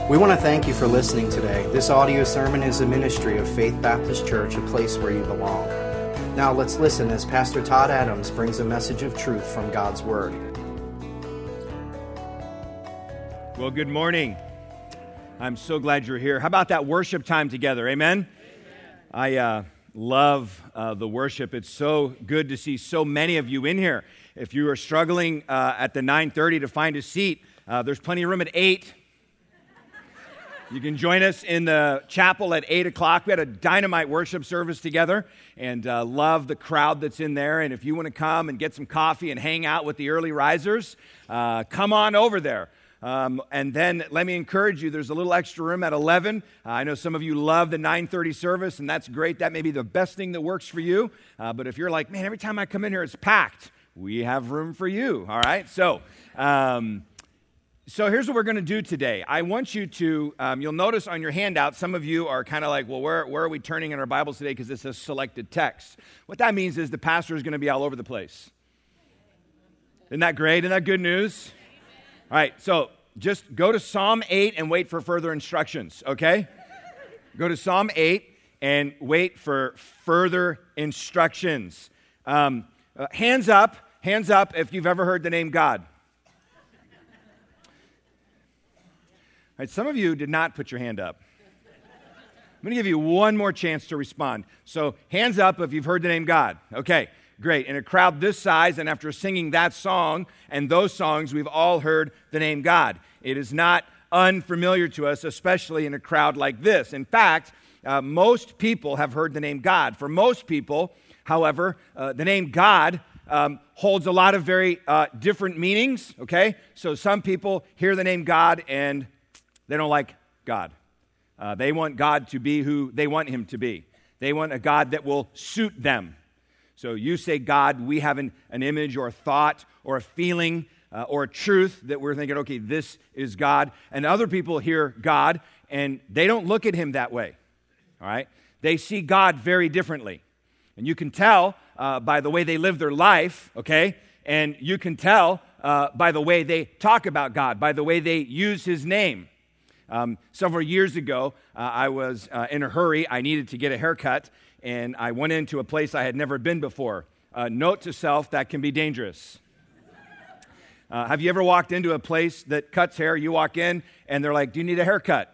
We want to thank you for listening today. This audio sermon is a ministry of Faith Baptist Church, a place where you belong. Now let's listen as Pastor Todd Adams brings a message of truth from God's Word. Well, good morning. I'm so glad you're here. How about that worship time together? Amen? I love the worship. It's so good to see so many of you in here. If you are struggling at the 9:30 to find a seat, there's plenty of room at 8. You can join us in the chapel at 8 o'clock. We had a dynamite worship service together and love the crowd that's in there. And if you want to come and get some coffee and hang out with the early risers, come on over there. And then let me encourage you, there's a little extra room at 11. I know some of you love the 9:30 service, and that's great. That may be the best thing that works for you. But if you're like, man, every time I come in here, it's packed, we have room for you, all right? So here's what we're going to do today. I want you to, you'll notice on your handout, some of you are kind of like, well, where are we turning in our Bibles today because this says selected text. What that means is the pastor is going to be all over the place. Isn't that great? Isn't that good news? All right, so just go to Psalm 8 and wait for further instructions, okay? Go to Psalm 8 and wait for further instructions. Hands up if you've ever heard the name God. All right, some of you did not put your hand up. I'm going to give you one more chance to respond. So hands up if you've heard the name God. Okay, great. In a crowd this size, and after singing that song and those songs, we've all heard the name God. It is not unfamiliar to us, especially in a crowd like this. In fact, most people have heard the name God. For most people, however, the name God holds a lot of very different meanings, okay? So some people hear the name God and they don't like God. They want God to be who they want him to be. They want a God that will suit them. So you say God, we have an image or a thought or a feeling or a truth that we're thinking, okay, this is God. And other people hear God and they don't look at him that way. All right? They see God very differently. And you can tell by the way they live their life, okay? And you can tell by the way they talk about God, by the way they use his name. Several years ago, I was in a hurry. I needed to get a haircut, and I went into a place I had never been before. Note to self, that can be dangerous. Have you ever walked into a place that cuts hair? You walk in, and they're like, do you need a haircut?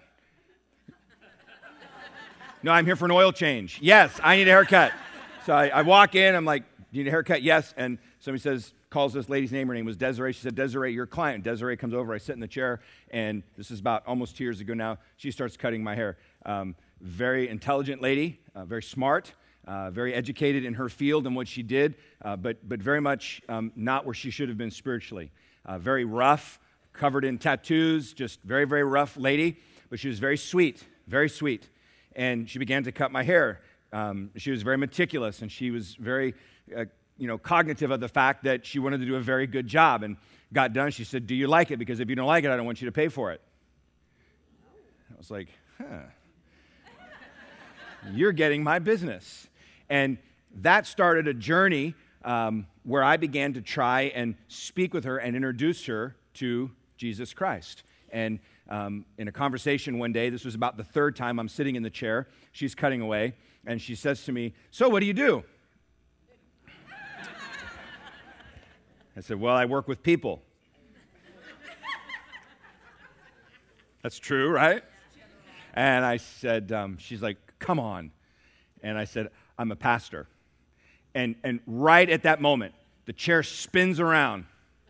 No, I'm here for an oil change. Yes, I need a haircut. So I walk in, I'm like, do you need a haircut? Yes. And somebody calls this lady's name. Her name was Desiree. She said, Desiree, your client. Desiree comes over. I sit in the chair, and this is about almost 2 years ago now. She starts cutting my hair. Very intelligent lady, very smart, very educated in her field and what she did, but very much not where she should have been spiritually. Very rough, covered in tattoos, just very, very rough lady, but she was very sweet, very sweet. And she began to cut my hair. She was very meticulous, and she was very cognitive of the fact that she wanted to do a very good job, and got done. She said, do you like it? Because if you don't like it, I don't want you to pay for it. I was like, you're getting my business. And that started a journey where I began to try and speak with her and introduce her to Jesus Christ. And in a conversation one day, this was about the third time I'm sitting in the chair, she's cutting away, and she says to me, so what do you do? I said, well, I work with people. That's true, right? And I said, she's like, come on. And I said, I'm a pastor. And right at that moment, the chair spins around.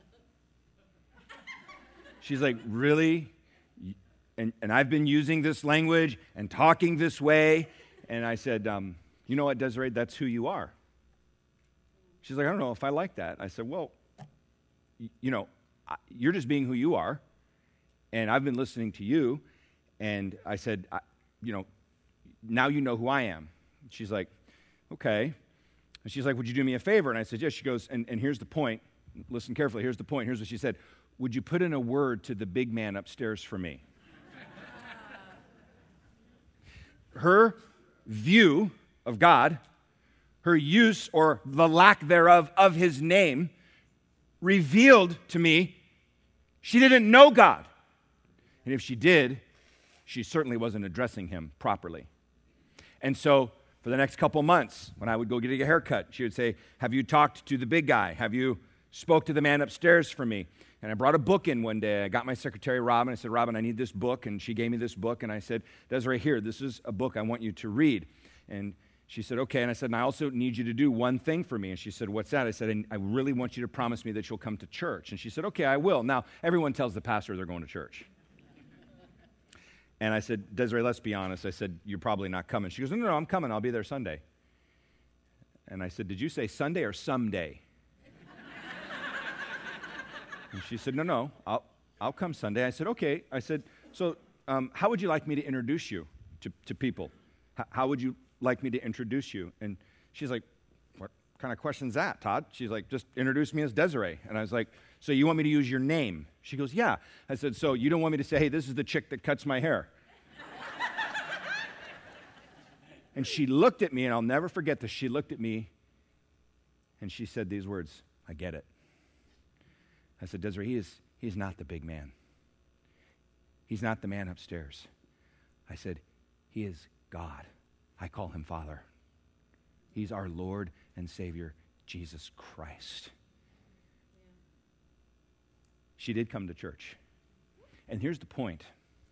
She's like, really? And I've been using this language and talking this way. And I said, you know what, Desiree, that's who you are. She's like, I don't know if I like that. I said, well, you're just being who you are, and I've been listening to you, and I said, now you know who I am. She's like, okay. And she's like, would you do me a favor? And I said, yes. She goes, and here's the point. Listen carefully. Here's the point. Here's what she said. Would you put in a word to the big man upstairs for me? Her view of God, her use or the lack thereof of his name, revealed to me she didn't know God. And if she did, she certainly wasn't addressing him properly. And so for the next couple months, when I would go get a haircut, she would say, have you talked to the big guy? Have you spoke to the man upstairs for me? And I brought a book in one day. I got my secretary, Robin. I said, Robin, I need this book. And she gave me this book. And I said, Desiree, here, this is a book I want you to read. And she said, okay. And I said, and I also need you to do one thing for me. And she said, what's that? I said, I really want you to promise me that you'll come to church. And she said, okay, I will. Now, everyone tells the pastor they're going to church. And I said, Desiree, let's be honest. I said, you're probably not coming. She goes, no, I'm coming. I'll be there Sunday. And I said, did you say Sunday or someday? And she said, no, I'll come Sunday. I said, okay. I said, so how would you like me to introduce you to people? How would you like me to introduce you? And she's like, what kind of question's that, Todd? She's like, just introduce me as Desiree. And I was like, so you want me to use your name? She goes, yeah. I said, so you don't want me to say, hey, this is the chick that cuts my hair? And she looked at me, and I'll never forget this. She looked at me, and she said these words, I get it. I said, Desiree, he's not the big man. He's not the man upstairs. I said, he is God. I call him Father. He's our Lord and Savior, Jesus Christ. She did come to church. And here's the point.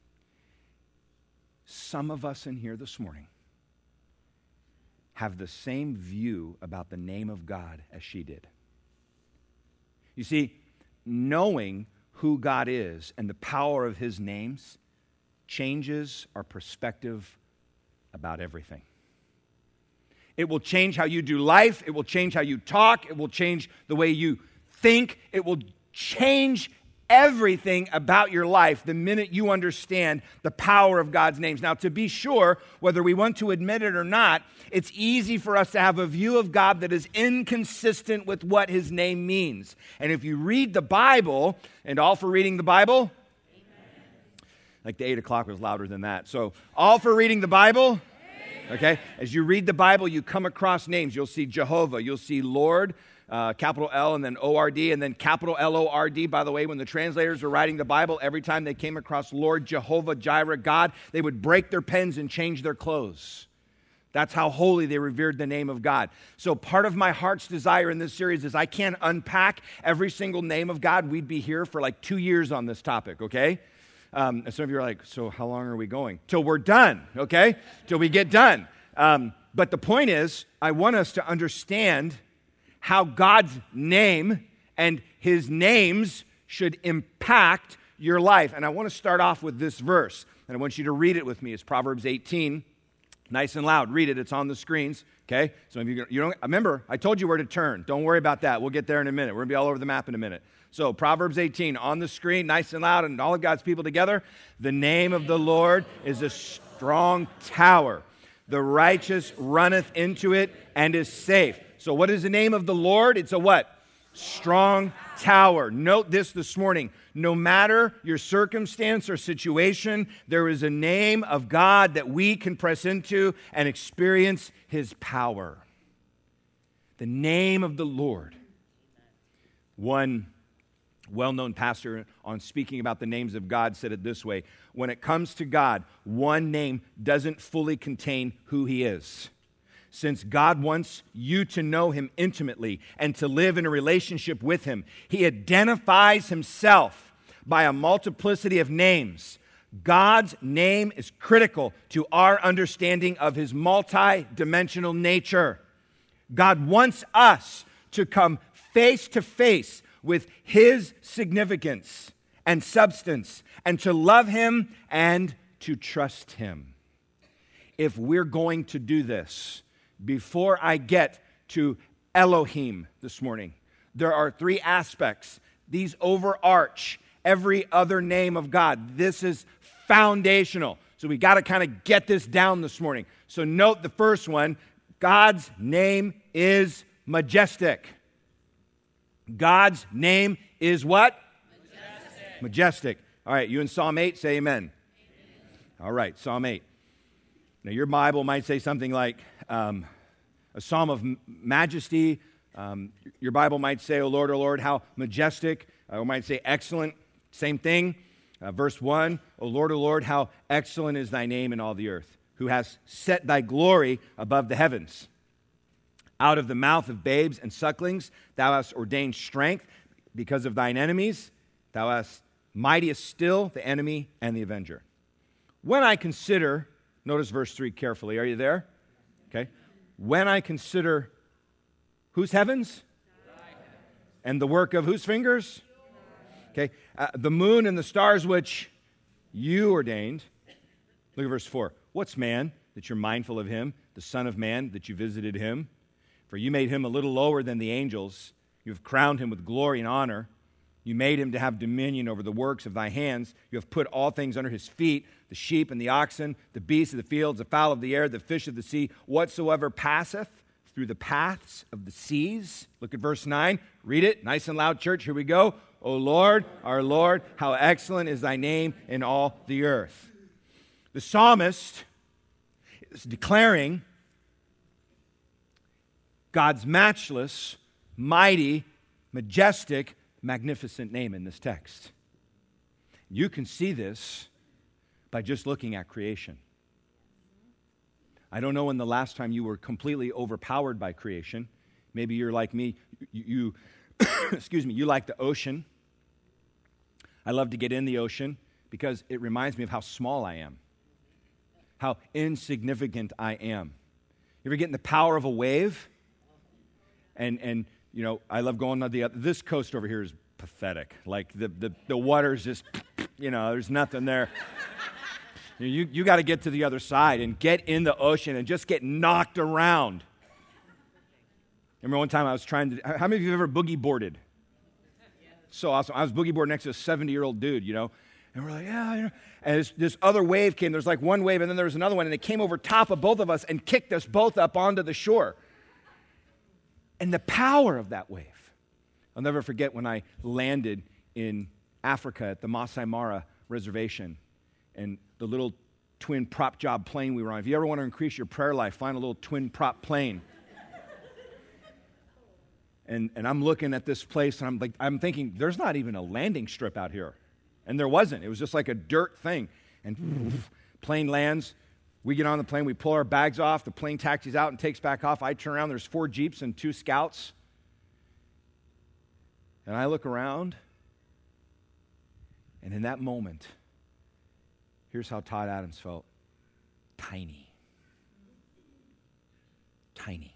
Some of us in here this morning have the same view about the name of God as she did. You see, knowing who God is and the power of his names changes our perspective about everything. It will change how you do life. It will change how you talk. It will change the way you think. It will change everything about your life the minute you understand the power of God's names. Now, to be sure, whether we want to admit it or not, it's easy for us to have a view of God that is inconsistent with what his name means. And if you read the Bible, and all for reading the Bible? Amen. Like the 8 o'clock was louder than that. So, all for reading the Bible? Amen. Okay? As you read the Bible, you come across names. You'll see Jehovah. You'll see Lord, capital L and then O-R-D, and then capital L-O-R-D. By the way, when the translators were writing the Bible, every time they came across Lord, Jehovah, Jireh, God, they would break their pens and change their clothes. That's how holy they revered the name of God. So part of my heart's desire in this series is I can't unpack every single name of God. We'd be here for like 2 years on this topic, okay? And some of you are like, so how long are we going? Till we're done, okay? Till we get done. But the point is, I want us to understand how God's name and his names should impact your life. And I want to start off with this verse, and I want you to read it with me. It's Proverbs 18, nice and loud. Read it. It's on the screens, okay? Some of you don't remember, I told you where to turn. Don't worry about that. We'll get there in a minute. We're going to be all over the map in a minute. So Proverbs 18 on the screen, nice and loud, and all of God's people together. The name of the Lord is a strong tower. The righteous runneth into it and is safe. So what is the name of the Lord? It's a what? Strong tower. Note this morning. No matter your circumstance or situation, there is a name of God that we can press into and experience his power. The name of the Lord. One well-known pastor on speaking about the names of God said it this way: when it comes to God, one name doesn't fully contain who he is. Since God wants you to know him intimately and to live in a relationship with him, he identifies himself by a multiplicity of names. God's name is critical to our understanding of his multi-dimensional nature. God wants us to come face to face with his significance and substance and to love him and to trust him. If we're going to do this, before I get to Elohim this morning, there are 3 aspects. These overarch every other name of God. This is foundational. So we got to kind of get this down this morning. So note the first one. God's name is majestic. God's name is what? Majestic. Majestic. All right, you in Psalm 8, say amen. Amen. All right, Psalm 8. Now, your Bible might say something like a psalm of majesty. Your Bible might say, O Lord, how majestic. Or might say excellent. Same thing. Verse 1, O Lord, how excellent is thy name in all the earth, who has set thy glory above the heavens. Out of the mouth of babes and sucklings thou hast ordained strength because of thine enemies. Thou hast mightiest still the enemy and the avenger. When I consider, notice verse 3 carefully. Are you there? Okay. When I consider whose heavens? And the work of whose fingers? Okay. The moon and the stars which you ordained. Look at verse 4. What's man that you're mindful of him? The Son of Man that you visited him? For you made him a little lower than the angels. You have crowned him with glory and honor. You made him to have dominion over the works of thy hands. You have put all things under his feet, the sheep and the oxen, the beasts of the fields, the fowl of the air, the fish of the sea, whatsoever passeth through the paths of the seas. Look at verse 9. Read it. Nice and loud, church. Here we go. O Lord, our Lord, how excellent is thy name in all the earth. The psalmist is declaring God's matchless, mighty, majestic, magnificent name in this text. You can see this by just looking at creation. I don't know when the last time you were completely overpowered by creation. Maybe you're like me. You excuse me, you like the ocean. I love to get in the ocean because it reminds me of how small I am, how insignificant I am. You ever get in the power of a wave? And you know, I love going on this coast over here is pathetic. Like the water's just, you know, there's nothing there. You got to get to the other side and get in the ocean and just get knocked around. Remember one time I was trying to, how many of you have ever boogie boarded? So awesome. I was boogie boarding next to a 70-year-old dude, you know. And we're like, yeah, you know. And this other wave came. There's like one wave and then there was another one. And it came over top of both of us and kicked us both up onto the shore. And the power of that wave. I'll never forget when I landed in Africa at the Masai Mara Reservation and the little twin prop job plane we were on. If you ever want to increase your prayer life, find a little twin prop plane. And I'm looking at this place and I'm thinking, there's not even a landing strip out here. And there wasn't. It was just like a dirt thing. And plane lands. We get on the plane, we pull our bags off, the plane taxis out and takes back off. I turn around, there's 4 Jeeps and 2 Scouts. And I look around, and in that moment, here's how Todd Adams felt. Tiny. Tiny.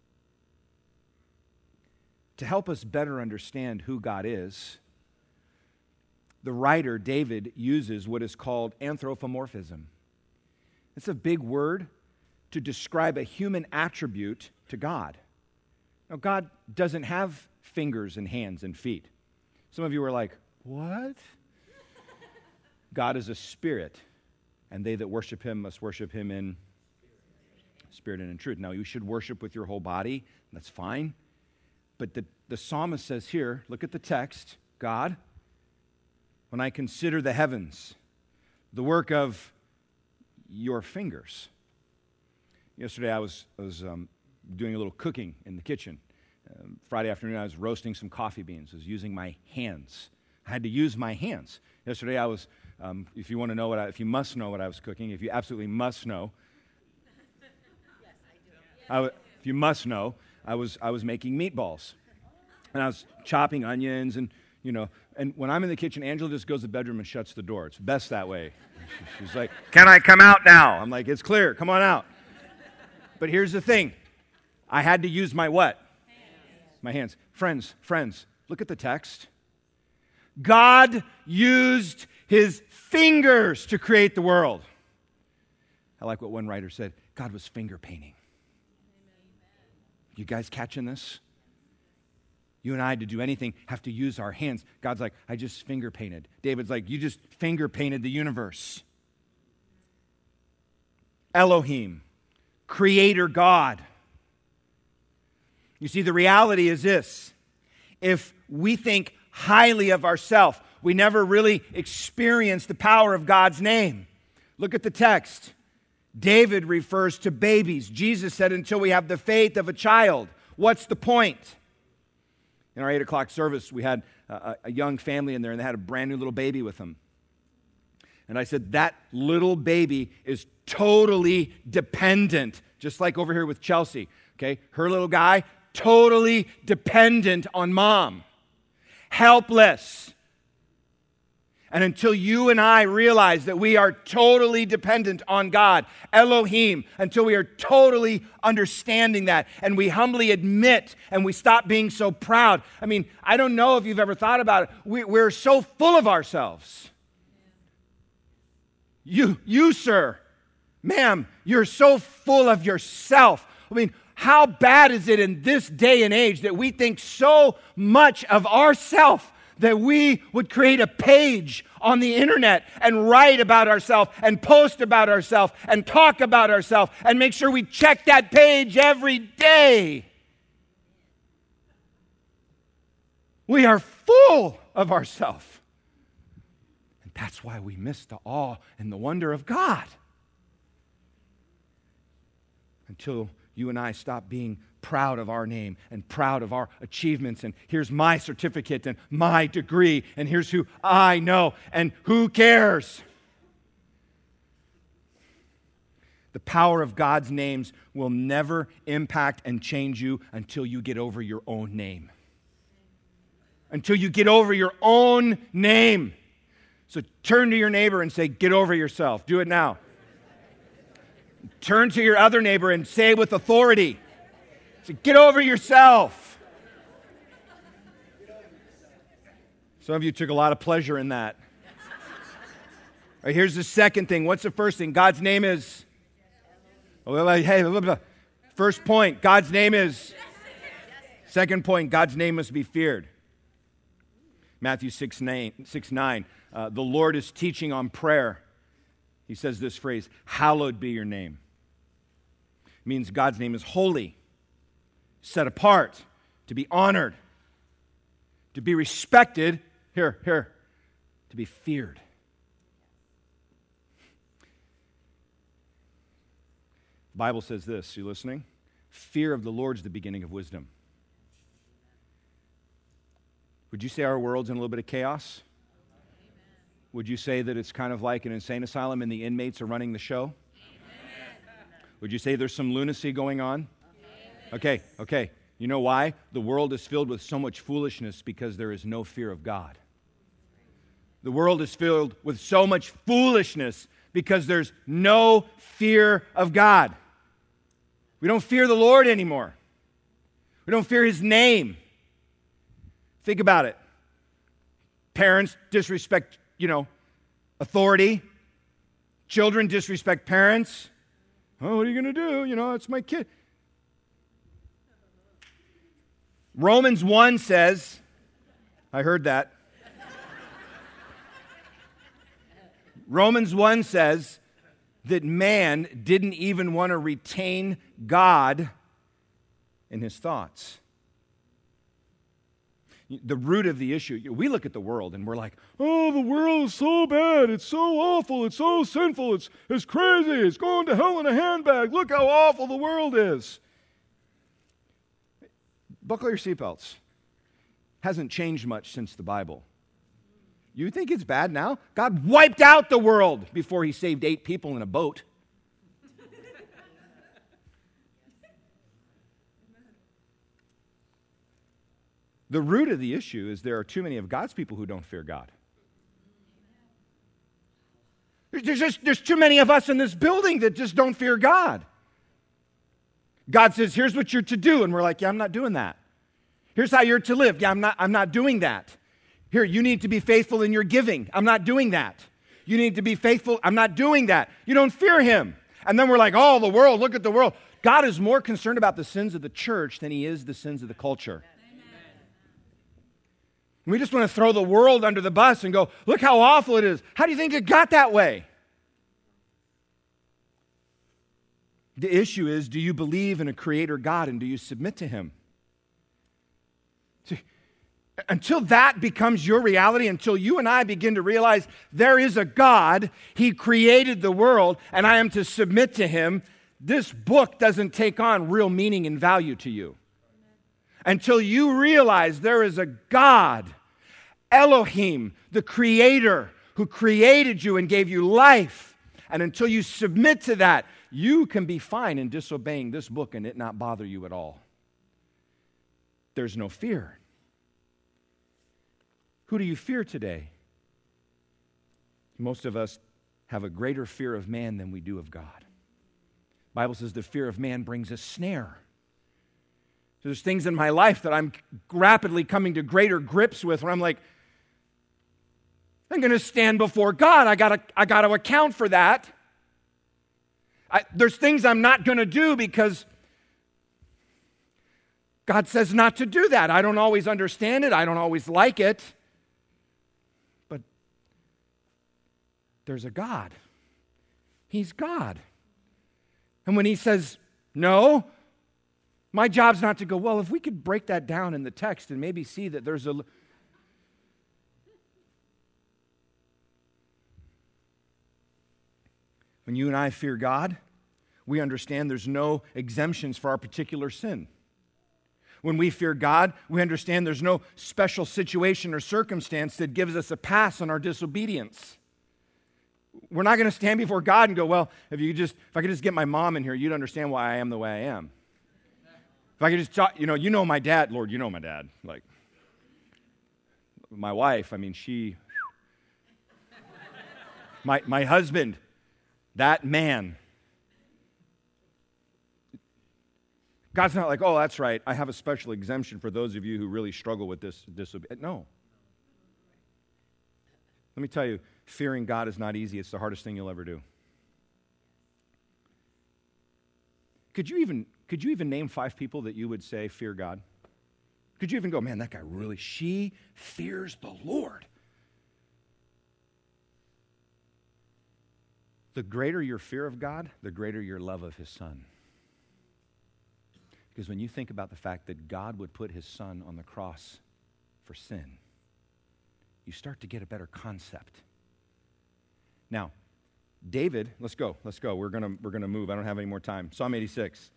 To help us better understand who God is, the writer, David, uses what is called anthropomorphism. It's a big word to describe a human attribute to God. Now, God doesn't have fingers and hands and feet. Some of you are like, what? God is a spirit, and they that worship him must worship him in spirit and in truth. Now, you should worship with your whole body. That's fine. But the psalmist says here, look at the text, God, when I consider the heavens, the work of your fingers. Yesterday I was doing a little cooking in the kitchen. Friday afternoon I was roasting some coffee beans. I was using my hands. I had to use my hands. Yesterday I was, if you want to know if you must know what I was cooking, if you absolutely must know, yes, I do. If you must know, I was making meatballs, and I was chopping onions and. You know, and when I'm in the kitchen, Angela just goes to the bedroom and shuts the door. It's best that way. She's like, can I come out now? I'm like, it's clear. Come on out. But here's the thing. I had to use my what? Hands. My hands. Friends, look at the text. God used his fingers to create the world. I like what one writer said. God was finger painting. You guys catching this? You and I, to do anything, have to use our hands. God's like, I just finger painted. David's like, you just finger painted the universe. Elohim, creator God. You see, the reality is this. If we think highly of ourselves, we never really experience the power of God's name. Look at the text. David refers to babies. Jesus said, until we have the faith of a child. What's the point? In our 8 o'clock service, we had a young family in there, and they had a brand new little baby with them. And I said, that little baby is totally dependent, just like over here with Chelsea, okay? Her little guy, totally dependent on mom, helpless. And until you and I realize that we are totally dependent on God, Elohim, until we are totally understanding that, and we humbly admit, and we stop being so proud. I mean, I don't know if you've ever thought about it. We're so full of ourselves. You, sir, ma'am, you're so full of yourself. I mean, how bad is it in this day and age that we think so much of ourselves that we would create a page on the internet and write about ourselves and post about ourselves and talk about ourselves and make sure we check that page every day? We are full of ourselves. And that's why we miss the awe and the wonder of God. Until you and I stop being proud of our name and proud of our achievements, and here's my certificate and my degree, and here's who I know, and who cares? The power of God's names will never impact and change you until you get over your own name. Until you get over your own name. So turn to your neighbor and say, get over yourself. Do it now. Turn to your other neighbor and say with authority, say, get over yourself. Some of you took a lot of pleasure in that. All right, here's the second thing. What's the first thing? God's name is... First point, God's name is... Second point, God's name must be feared. Matthew 6:9. The Lord is teaching on prayer. He says this phrase, hallowed be your name. It means God's name is holy, set apart, to be honored, to be respected, to be feared. The Bible says this, you listening? Fear of the Lord is the beginning of wisdom. Would you say our world's in a little bit of chaos? Would you say that it's kind of like an insane asylum and the inmates are running the show? Amen. Would you say there's some lunacy going on? Amen. Okay. You know why? The world is filled with so much foolishness because there is no fear of God. The world is filled with so much foolishness because there's no fear of God. We don't fear the Lord anymore. We don't fear His name. Think about it. Parents disrespect, authority. Children disrespect parents. Oh, what are you going to do? It's my kid. Romans 1 says, I heard that. Romans 1 says that man didn't even want to retain God in his thoughts. The root of the issue, we look at the world and we're like, oh, the world is so bad, it's so awful, it's so sinful, it's crazy, it's going to hell in a handbag, look how awful the world is. Buckle your seatbelts. Hasn't changed much since the Bible. You think it's bad now? God wiped out the world before He saved 8 people in a boat. The root of the issue is there are too many of God's people who don't fear God. There's too many of us in this building that just don't fear God. God says, here's what you're to do. And we're like, yeah, I'm not doing that. Here's how you're to live. Yeah, I'm not doing that. Here, you need to be faithful in your giving. I'm not doing that. You need to be faithful. I'm not doing that. You don't fear Him. And then we're like, oh, the world, look at the world. God is more concerned about the sins of the church than He is the sins of the culture. We just want to throw the world under the bus and go, look how awful it is. How do you think it got that way? The issue is, do you believe in a creator God and do you submit to Him? See, until that becomes your reality, until you and I begin to realize there is a God, He created the world, and I am to submit to Him, this book doesn't take on real meaning and value to you. Until you realize there is a God, Elohim, the Creator, who created you and gave you life. And until you submit to that, you can be fine in disobeying this book and it not bother you at all. There's no fear. Who do you fear today? Most of us have a greater fear of man than we do of God. The Bible says the fear of man brings a snare. So there's things in my life that I'm rapidly coming to greater grips with where I'm like, I'm going to stand before God. I got to account for that. There's things I'm not going to do because God says not to do that. I don't always understand it. I don't always like it. But there's a God. He's God. And when he says, no, my job's not to go, well, if we could break that down in the text and maybe see that there's a... When you and I fear God, we understand there's no exemptions for our particular sin. When we fear God, we understand there's no special situation or circumstance that gives us a pass on our disobedience. We're not going to stand before God and go, well, if I could just get my mom in here, you'd understand why I am the way I am. If I could just talk, you know my dad, Lord, you know my dad. Like, my wife, my husband, that man. God's not like, oh, that's right, I have a special exemption for those of you who really struggle with this. No. Let me tell you, fearing God is not easy. It's the hardest thing you'll ever do. Could you even name 5 people that you would say fear God? Could you even go, man, that guy really, she fears the Lord? The greater your fear of God, the greater your love of his Son. Because when you think about the fact that God would put his Son on the cross for sin, you start to get a better concept. Now, David, let's go. We're gonna move. I don't have any more time. Psalm 86.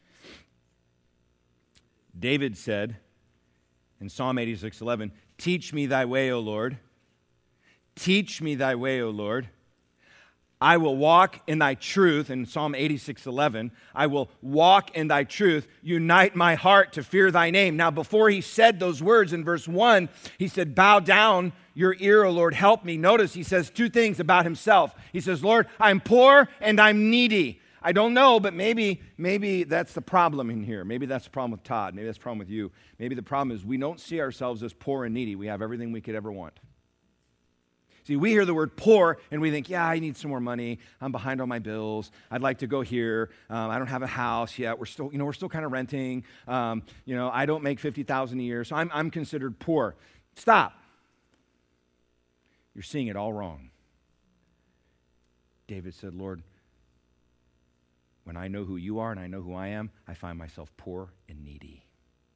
David said in Psalm 86:11, "Teach me thy way, O Lord. Teach me thy way, O Lord. I will walk in thy truth." In Psalm 86:11, I will walk in thy truth. Unite my heart to fear thy name. Now, before he said those words in verse 1, he said, bow down your ear, O Lord, help me. Notice he says 2 things about himself. He says, Lord, I'm poor and I'm needy. I don't know, but maybe that's the problem in here. Maybe that's the problem with Todd. Maybe that's the problem with you. Maybe the problem is we don't see ourselves as poor and needy. We have everything we could ever want. See, we hear the word poor, and we think, yeah, I need some more money. I'm behind on my bills. I'd like to go here. I don't have a house yet. We're still kind of renting. I don't make $50,000 a year, so I'm considered poor. Stop. You're seeing it all wrong. David said, Lord, when I know who you are and I know who I am, I find myself poor and needy.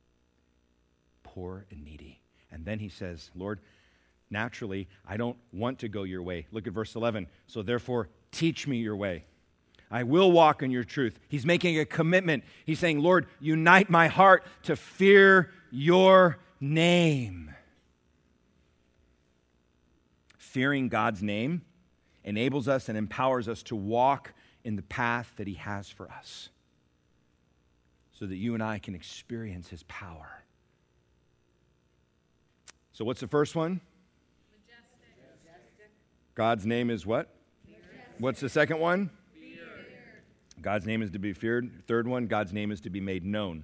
Poor and needy. And then he says, Lord, naturally, I don't want to go your way. Look at verse 11. So therefore, teach me your way. I will walk in your truth. He's making a commitment. He's saying, Lord, unite my heart to fear your name. Fearing God's name enables us and empowers us to walk in the path that he has for us so that you and I can experience his power. So what's the first one? God's name is what? What's the second one? Fear. God's name is to be feared. Third one, God's name is to be made known.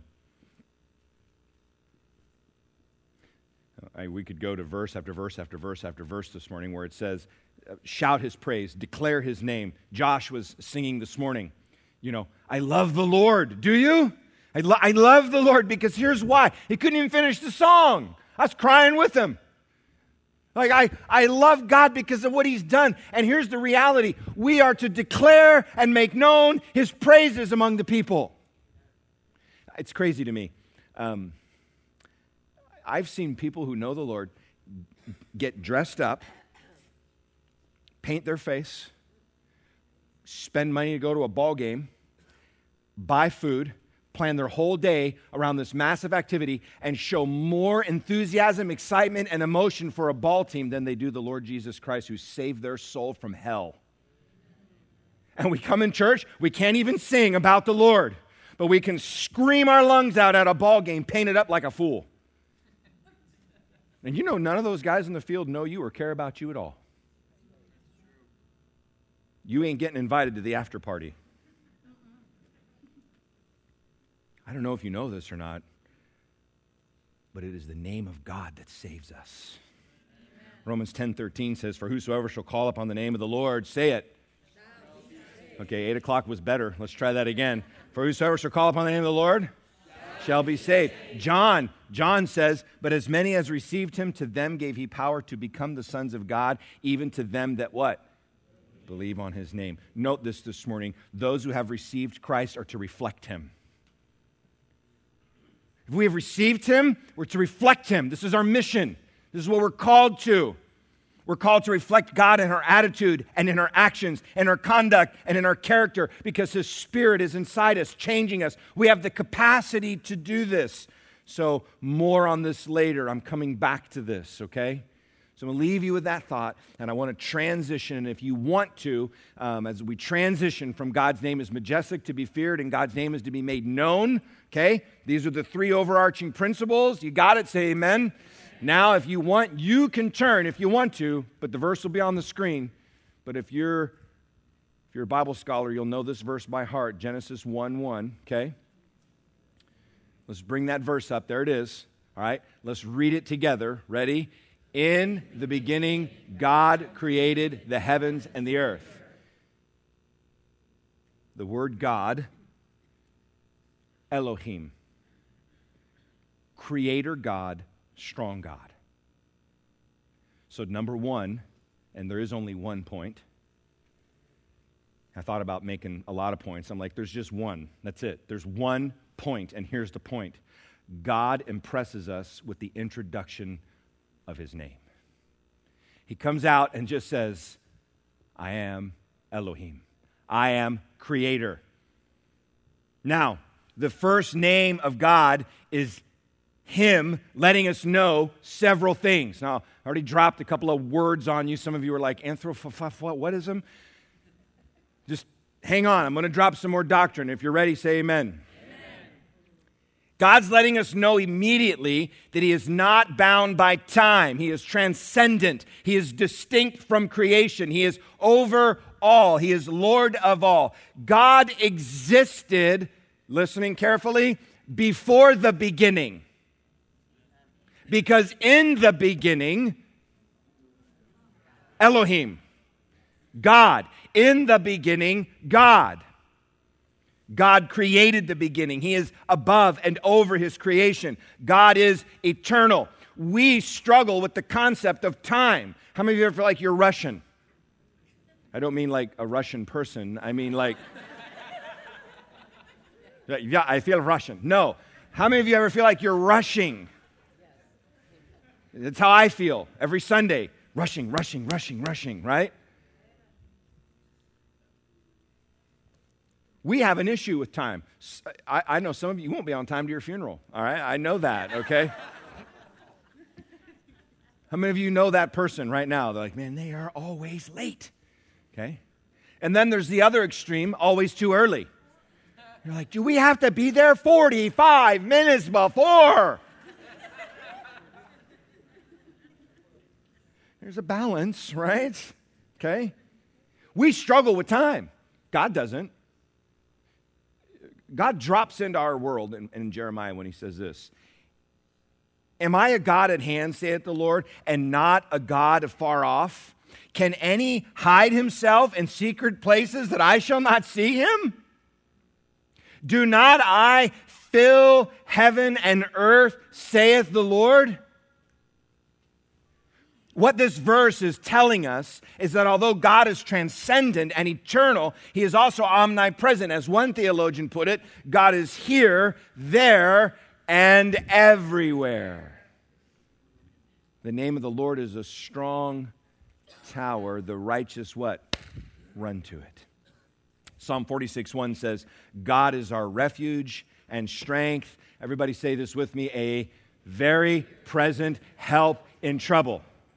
We could go to verse after verse after verse after verse this morning where it says, shout his praise, declare his name. Josh was singing this morning, I love the Lord. Do you? I love the Lord because here's why. He couldn't even finish the song. I was crying with him. I love God because of what he's done. And here's the reality. We are to declare and make known his praises among the people. It's crazy to me. I've seen people who know the Lord get dressed up, paint their face, spend money to go to a ball game, buy food, plan their whole day around this massive activity and show more enthusiasm, excitement, and emotion for a ball team than they do the Lord Jesus Christ, who saved their soul from hell. And we come in church, we can't even sing about the Lord, but we can scream our lungs out at a ball game, painted up like a fool. And you know, none of those guys in the field know you or care about you at all. You ain't getting invited to the after party. I don't know if you know this or not, but it is the name of God that saves us. Amen. Romans 10:13 says, "For whosoever shall call upon the name of the Lord," say it. Okay, 8 o'clock was better. Let's try that again. "For whosoever shall call upon the name of the Lord shall be saved." John says, "But as many as received him, to them gave he power to become the sons of God, even to them that" what? Believe on his name. Note this morning. Those who have received Christ are to reflect him. If we have received him, we're to reflect him. This is our mission. This is what we're called to. We're called to reflect God in our attitude and in our actions and our conduct and in our character, because his Spirit is inside us, changing us. We have the capacity to do this. So more on this later. I'm coming back to this, okay? So I'm going to leave you with that thought, and I want to transition, if you want to, as we transition from God's name is majestic to be feared and God's name is to be made known, okay? These are the three overarching principles. You got it? Say amen. Now, if you want, you can turn if you want to, but the verse will be on the screen. But if you're a Bible scholar, you'll know this verse by heart, Genesis 1:1, okay? Let's bring that verse up. There it is. All right, let's read it together. Ready? "In the beginning, God created the heavens and the earth." The word God, Elohim, Creator God, strong God. So number one, and there is only one point. I thought about making a lot of points. I'm like, there's just one. That's it. There's one point, and here's the point. God impresses us with the introduction of his name. He comes out and just says, "I am Elohim. I am Creator." Now, the first name of God is him letting us know several things. Now, I already dropped a couple of words on you. Some of you are like, what is them? Just hang on. I'm going to drop some more doctrine. If you're ready, say amen. God's letting us know immediately that he is not bound by time. He is transcendent. He is distinct from creation. He is over all. He is Lord of all. God existed, listening carefully, before the beginning. Because in the beginning, Elohim, God. In the beginning, God. God created the beginning. He is above and over his creation. God is eternal. We struggle with the concept of time. How many of you ever feel like you're Russian? I don't mean like a Russian person. I mean like, yeah, I feel Russian. No. How many of you ever feel like you're rushing? That's how I feel every Sunday. Rushing, right? We have an issue with time. I know some of you won't be on time to your funeral, all right? I know that, okay? How many of you know that person right now? They're like, man, they are always late, okay? And then there's the other extreme, always too early. You're like, do we have to be there 45 minutes before? There's a balance, right? Okay? We struggle with time. God doesn't. God drops into our world in Jeremiah when he says this. Am I a God at hand, saith the Lord, and not a God afar off? Can any hide himself in secret places that I shall not see him? Do not I fill heaven and earth, saith the Lord? What this verse is telling us is that although God is transcendent and eternal, he is also omnipresent. As one theologian put it, God is here, there, and everywhere. The name of the Lord is a strong tower. The righteous what? Run to it. Psalm 46:1 says, God is our refuge and strength. Everybody say this with me, a very present help in trouble.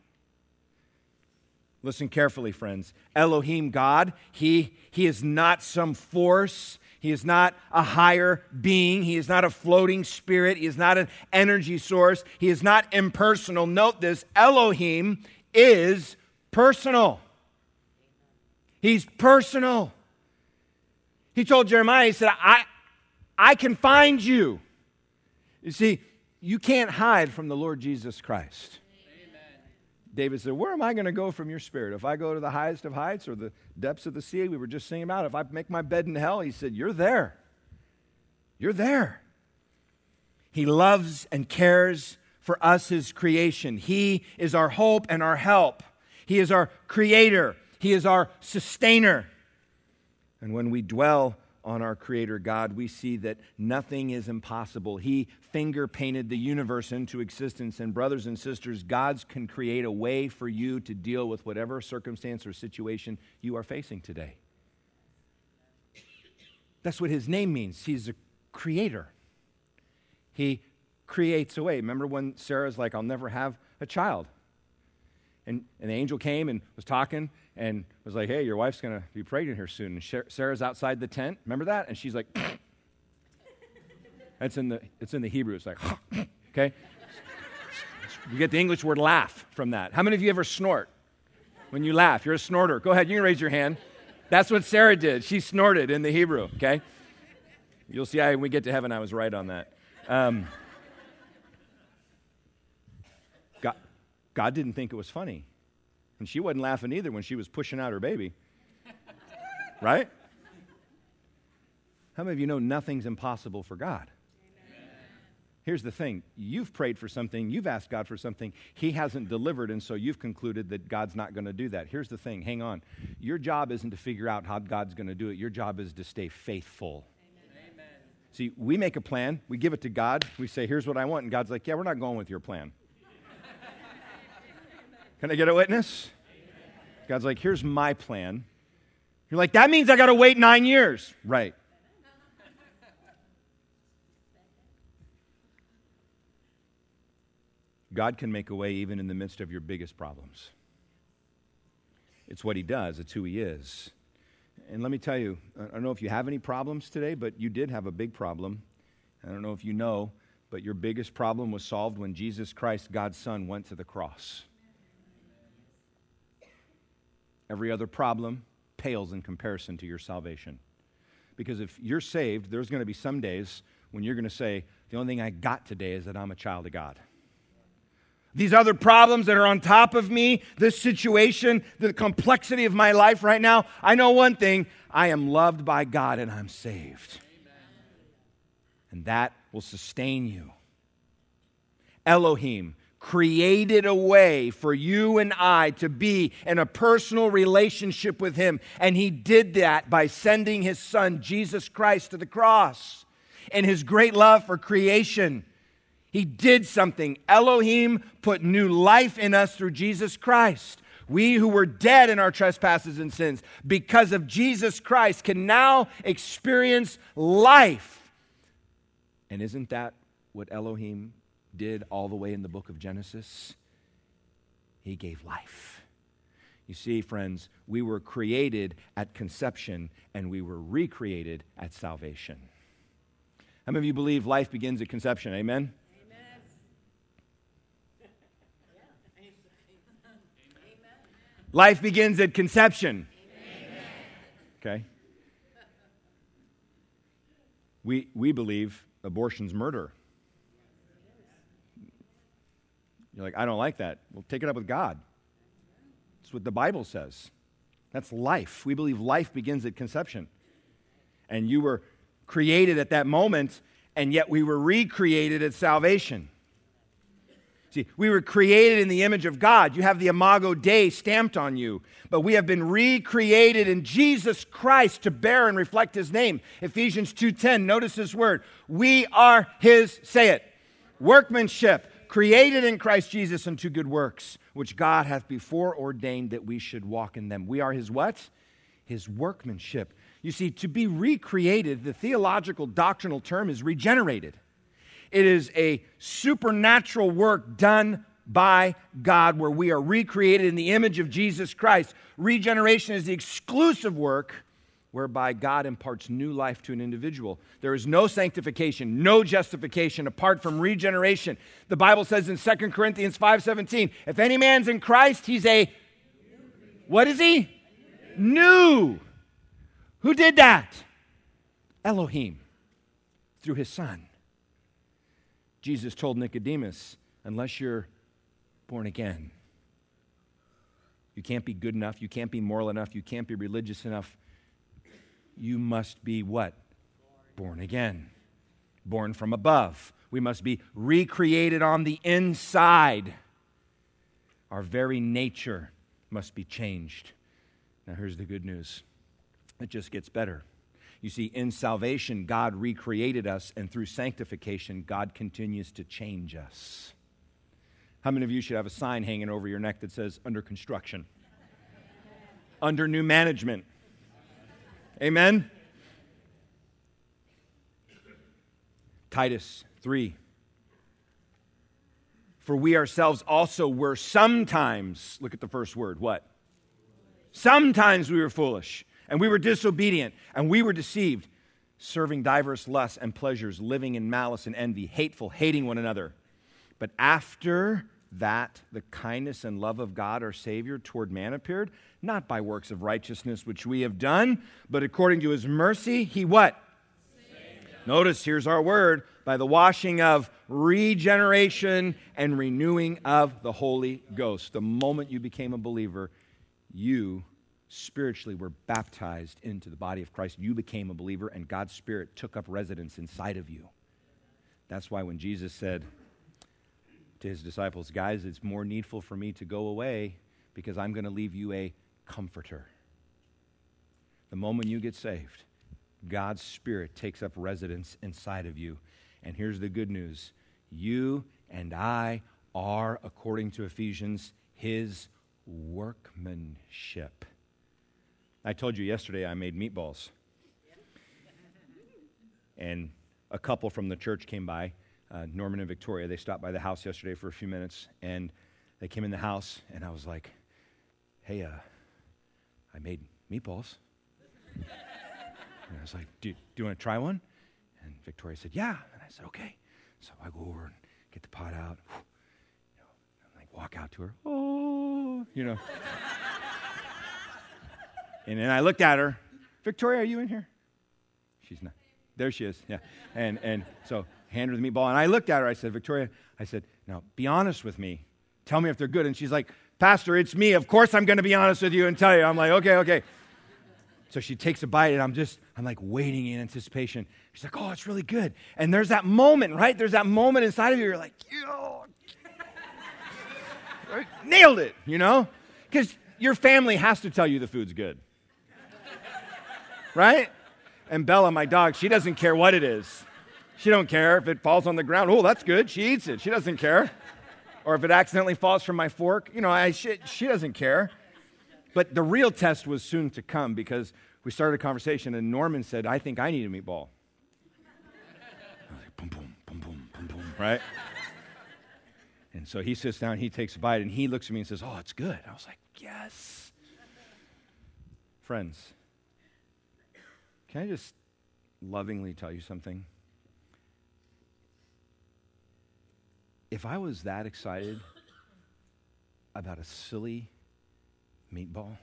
Listen carefully, friends. Elohim, God, He is not some force. He is not a higher being. He is not a floating spirit. He is not an energy source. He is not impersonal. Note this, Elohim is personal. He's personal. He told Jeremiah, he said, I can find you. You see, you can't hide from the Lord Jesus Christ. David said, where am I going to go from your spirit? If I go to the highest of heights or the depths of the sea, we were just singing about, if I make my bed in hell, he said, you're there. You're there. He loves and cares for us, his creation. He is our hope and our help. He is our creator. He is our sustainer. And when we dwell on our Creator God, we see that nothing is impossible. He finger-painted the universe into existence. And brothers and sisters, God can create a way for you to deal with whatever circumstance or situation you are facing today. That's what His name means. He's a creator. He creates a way. Remember when Sarah's like, I'll never have a child? And the angel came and was talking and was like, hey, your wife's going to be pregnant here soon. And Sarah's outside the tent. Remember that? And she's like, it's in the Hebrew. It's like, okay? You get the English word laugh from that. How many of you ever snort when you laugh? You're a snorter. Go ahead. You can raise your hand. That's what Sarah did. She snorted in the Hebrew, okay? You'll see when we get to heaven, I was right on that. God didn't think it was funny. And she wasn't laughing either when she was pushing out her baby. Right? How many of you know nothing's impossible for God? Amen. Here's the thing. You've prayed for something. You've asked God for something. He hasn't delivered, and so you've concluded that God's not going to do that. Here's the thing. Hang on. Your job isn't to figure out how God's going to do it. Your job is to stay faithful. Amen. See, we make a plan. We give it to God. We say, here's what I want. And God's like, yeah, we're not going with your plan. Can I get a witness? God's like, here's my plan. You're like, that means I got to wait 9 years. Right. God can make a way even in the midst of your biggest problems. It's what He does. It's who He is. And let me tell you, I don't know if you have any problems today, but you did have a big problem. I don't know if you know, but your biggest problem was solved when Jesus Christ, God's Son, went to the cross. Every other problem pales in comparison to your salvation. Because if you're saved, there's going to be some days when you're going to say, the only thing I got today is that I'm a child of God. These other problems that are on top of me, this situation, the complexity of my life right now, I know one thing, I am loved by God and I'm saved. Amen. And that will sustain you. Elohim created a way for you and I to be in a personal relationship with Him. And He did that by sending His Son, Jesus Christ, to the cross. And His great love for creation, He did something. Elohim put new life in us through Jesus Christ. We who were dead in our trespasses and sins, because of Jesus Christ, can now experience life. And isn't that what Elohim did all the way in the book of Genesis? He gave life. You see, friends, we were created at conception and we were recreated at salvation. How many of you believe life begins at conception? Amen? Amen. Life begins at conception. Amen. Okay. We believe abortion's murder. You're like, I don't like that. Well, take it up with God. That's what the Bible says. That's life. We believe life begins at conception. And you were created at that moment, and yet we were recreated at salvation. See, we were created in the image of God. You have the Imago Dei stamped on you. But we have been recreated in Jesus Christ to bear and reflect His name. Ephesians 2:10, notice this word. We are His, say it, workmanship, created in Christ Jesus unto good works, which God hath before ordained that we should walk in them. We are His what? His workmanship. You see, to be recreated, the theological doctrinal term is regenerated. It is a supernatural work done by God where we are recreated in the image of Jesus Christ. Regeneration is the exclusive work whereby God imparts new life to an individual. There is no sanctification, no justification apart from regeneration. The Bible says in 2 Corinthians 5:17, if any man's in Christ, he's a, what is he? New. Who did that? Elohim, through his Son. Jesus told Nicodemus, unless you're born again, you can't be good enough, you can't be moral enough, you can't be religious enough. You must be what? Born again. Born from above. We must be recreated on the inside. Our very nature must be changed. Now here's the good news. It just gets better. You see, in salvation, God recreated us, and through sanctification, God continues to change us. How many of you should have a sign hanging over your neck that says, under construction? Under new management. Amen? Titus 3. For we ourselves also were sometimes, look at the first word, what? Sometimes we were foolish, and we were disobedient, and we were deceived, serving diverse lusts and pleasures, living in malice and envy, hateful, hating one another. But after that, the kindness and love of God, our Savior, toward man appeared, not by works of righteousness which we have done, but according to his mercy, he what? Notice, here's our word, by the washing of regeneration and renewing of the Holy Ghost. The moment you became a believer, you spiritually were baptized into the body of Christ. You became a believer, and God's Spirit took up residence inside of you. That's why when Jesus said to his disciples, guys, it's more needful for me to go away because I'm going to leave you a comforter. The moment you get saved, God's Spirit takes up residence inside of you. And here's the good news. You and I are, according to Ephesians, his workmanship. I told you yesterday I made meatballs. And a couple from the church came by, Norman and Victoria. They stopped by the house yesterday for a few minutes, and they came in the house, and I was like, hey, I made meatballs. And I was like, do you want to try one? And Victoria said, yeah. And I said, okay. So I go over and get the pot out. I walk out to her. Oh, And then I looked at her. Victoria, are you in here? She's not. There she is. Yeah. And so hand her the meatball. And I looked at her. I said, Victoria, now be honest with me. Tell me if they're good. And she's like, Pastor, it's me. Of course I'm going to be honest with you and tell you. I'm like, okay. So she takes a bite, and I'm like waiting in anticipation. She's like, oh, it's really good. And there's that moment, right? There's that moment inside of you. You're like, nailed it, Because your family has to tell you the food's good. Right? And Bella, my dog, she doesn't care what it is. She don't care if it falls on the ground. Oh, that's good. She eats it. She doesn't care. Or if it accidentally falls from my fork. She doesn't care. But the real test was soon to come because we started a conversation and Norman said, I think I need a meatball. I was like, boom, boom, boom, boom, boom, boom, right? And so he sits down, he takes a bite, and he looks at me and says, oh, it's good. I was like, yes. Friends, can I just lovingly tell you something? If I was that excited about a silly meatball,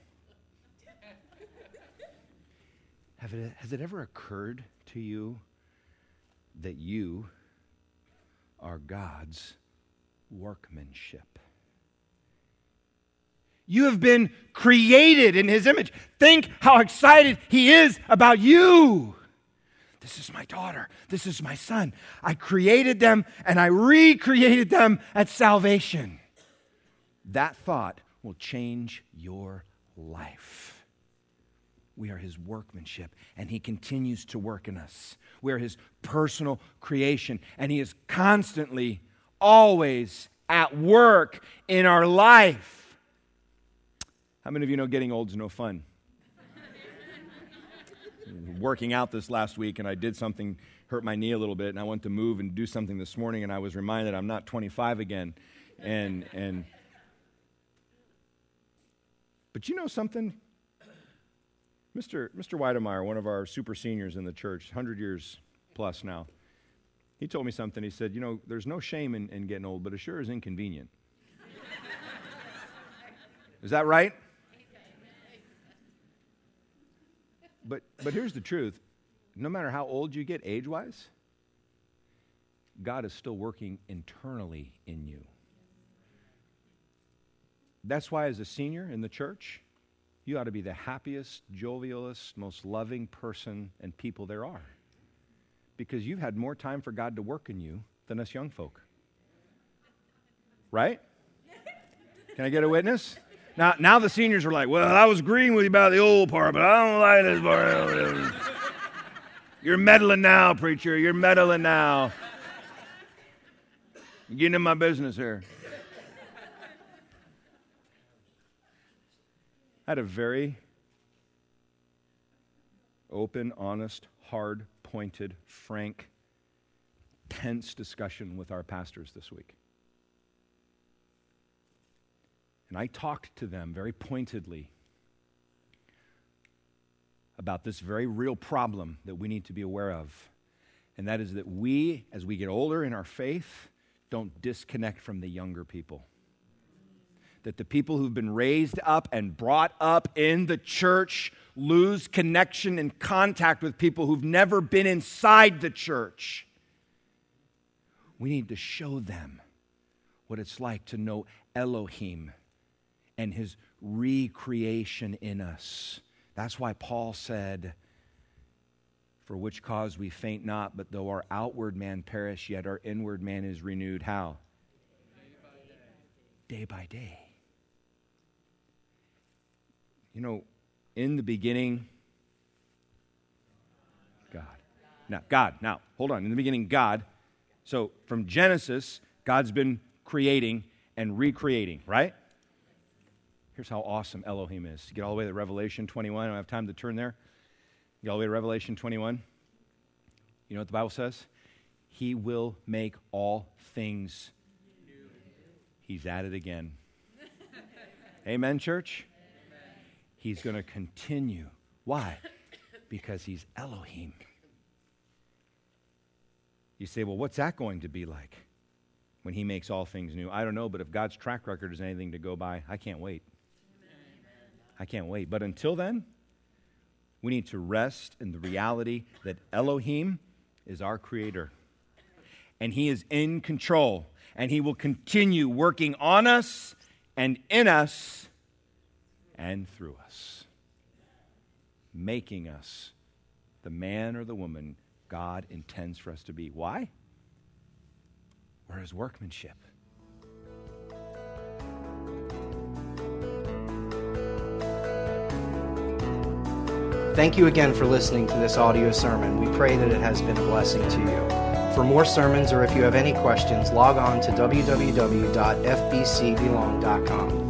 has it ever occurred to you that you are God's workmanship? You have been created in his image. Think how excited he is about you. This is my daughter. This is my son. I created them and I recreated them at salvation. That thought will change your life. We are his workmanship, and he continues to work in us. We are his personal creation, and he is constantly, always at work in our life. How many of you know getting old is no fun? working out this last week, and I did something, hurt my knee a little bit, and I went to move and do something this morning, and I was reminded I'm not 25 again. But you know something? Mr. Weidemeyer, one of our super seniors in the church, 100 years plus now, he told me something. He said, there's no shame in getting old, but it sure is inconvenient. Is that right? But here's the truth. No matter how old you get age-wise, God is still working internally in you. That's why as a senior in the church, you ought to be the happiest, jovialest, most loving person and people there are. Because you've had more time for God to work in you than us young folk. Right? Can I get a witness? Now the seniors are like, well, I was agreeing with you about the old part, but I don't like this part. You're meddling now, preacher. You're meddling now. You're getting in my business here. I had a very open, honest, hard-pointed, frank, tense discussion with our pastors this week. And I talked to them very pointedly about this very real problem that we need to be aware of. And that is that we, as we get older in our faith, don't disconnect from the younger people. That the people who've been raised up and brought up in the church lose connection and contact with people who've never been inside the church. We need to show them what it's like to know Elohim and his recreation in us. That's why Paul said, for which cause we faint not, but though our outward man perish, yet our inward man is renewed. How? Day by day. In the beginning, God. Now, hold on. In the beginning, God. So from Genesis, God's been creating and recreating, right? Here's how awesome Elohim is. Get all the way to Revelation 21. I don't have time to turn there. Get all the way to Revelation 21. You know what the Bible says? He will make all things new. He's at it again. Amen, church? Amen. He's going to continue. Why? Because he's Elohim. You say, well, what's that going to be like when he makes all things new? I don't know, but if God's track record is anything to go by, I can't wait. I can't wait. But until then, we need to rest in the reality that Elohim is our creator. And he is in control. And he will continue working on us and in us and through us, making us the man or the woman God intends for us to be. Why? We're his workmanship. Thank you again for listening to this audio sermon. We pray that it has been a blessing to you. For more sermons, or if you have any questions, log on to www.fbcbelong.com.